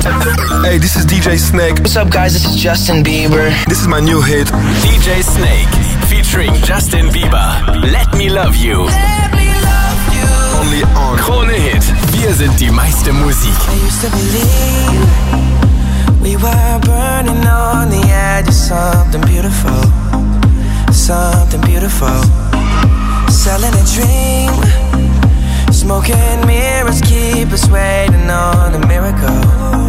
Hey, this is DJ Snake. What's up, guys? This is Justin Bieber. This is my new hit. DJ Snake featuring Justin Bieber. Let me love you. Let me love you. Only on Krone Hit. Wir sind die meiste Musik. I used to believe we were burning on the edge of something beautiful. Something beautiful. Selling a dream. Smoking mirrors keep us waiting on a miracle.